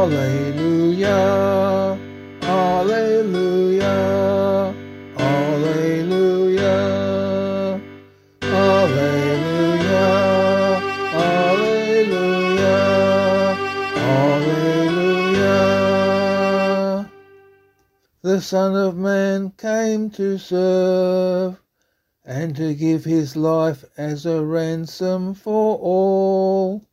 Alleluia, Alleluia, Alleluia, Alleluia, Alleluia, Alleluia. The Son of Man came to serve and to give his life as a ransom for all.